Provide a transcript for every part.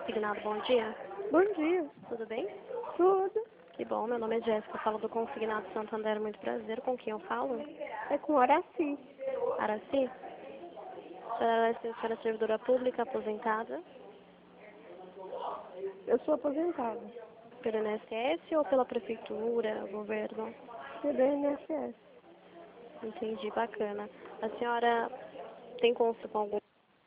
Consignado, bom dia. Bom dia. Tudo bem? Tudo. Que bom, meu nome é Jéssica, falo do Consignado Santander, muito prazer. Com quem eu falo? É com Horaci. Araci? A senhora é servidora pública aposentada Eu sou aposentada. pelo INSS ou pela prefeitura, governo? Pelo INSS. Entendi, bacana. A senhora tem conta com algum...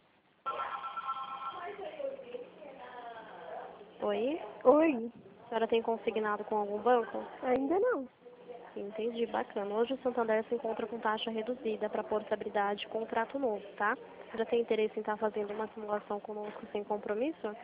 Oi? Oi. A senhora tem consignado com algum banco? Ainda não. Entendi, bacana. Hoje o Santander se encontra com taxa reduzida para portabilidade e contrato novo, tá? Já tem interesse em estar fazendo uma simulação conosco sem compromisso?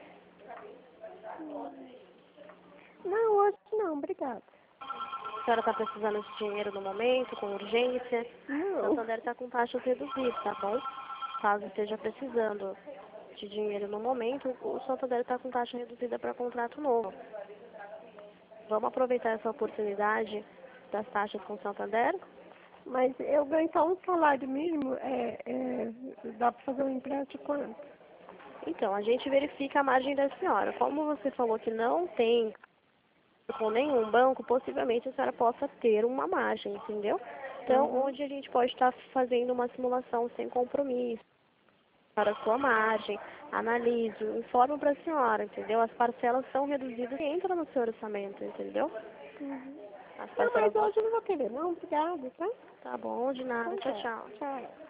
Não, hoje não. Obrigada. A senhora está precisando de dinheiro no momento, com urgência? O Não. Santander está com taxas reduzidas, tá bom? Caso esteja precisando de dinheiro no momento, o Santander está com taxa reduzida para contrato novo. Vamos aproveitar essa oportunidade das taxas com o Santander? Mas eu ganho só um salário mínimo. Dá para fazer um empréstimo quanto? Então, a gente verifica a margem da senhora. Como você falou que não tem com nenhum banco, possivelmente a senhora possa ter uma margem, entendeu? Então, onde a gente pode estar fazendo uma simulação sem compromisso para a sua margem, analise, informa para a senhora, entendeu? As parcelas são reduzidas e entram no seu orçamento, entendeu? As Não, mas parcelas... hoje eu não vou querer, não. Obrigada, tá? Tá bom, de nada. Então Tchau, tá. tchau. Tchau.